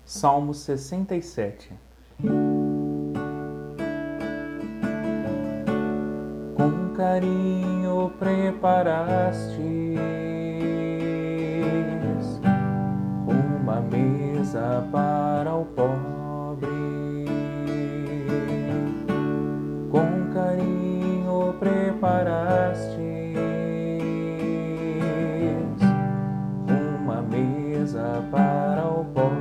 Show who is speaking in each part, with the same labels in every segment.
Speaker 1: Salmo 67. Com carinho preparastes uma mesa para o pobre. Com carinho preparastes uma mesa para o pobre.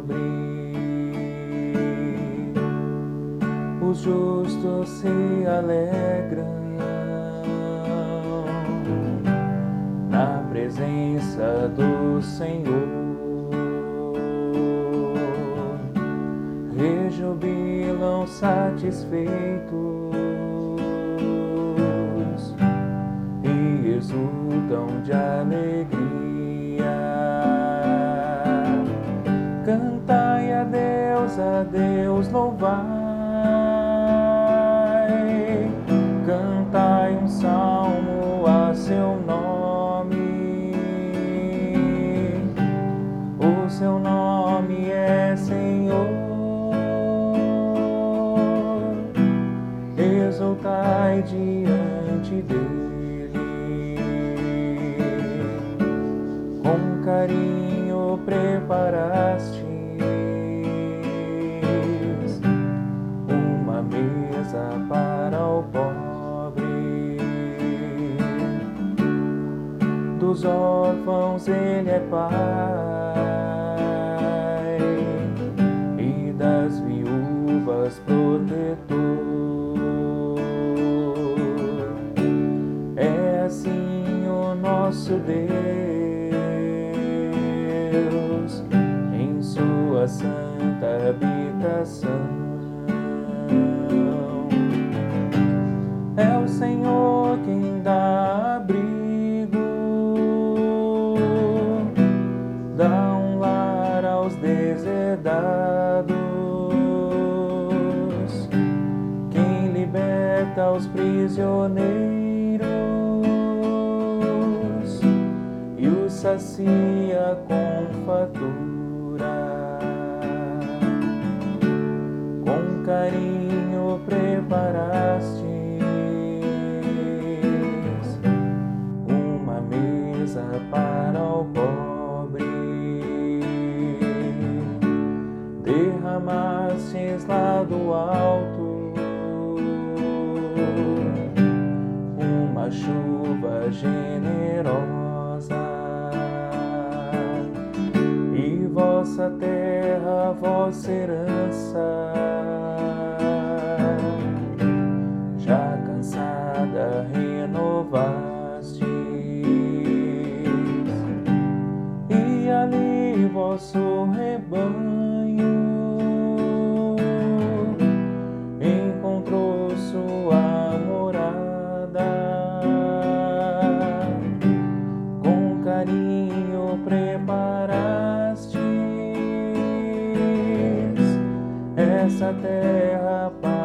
Speaker 1: Os justos se alegram na presença do Senhor, rejubilam satisfeitos e exultam de alegria. Cantai a Deus louvai. Cantai um salmo a seu nome. O seu nome é Senhor. Exultai diante dele. Com carinho preparastes uma mesa para o pobre. Dos órfãos ele é pai e das viúvas protetor. É assim o nosso Deus em sua santa habitação. É o Senhor quem dá abrigo, dá um lar aos deserdados, quem liberta os prisioneiros e os sacia com fartura. Com carinho preparastes uma mesa para o pobre. Derramastes lá do alto uma chuva generosa, e vossa terra, vossa herança, já cansada renovastes, e ali vosso rebanho encontrou sua morada. Com carinho preparastes essa terra para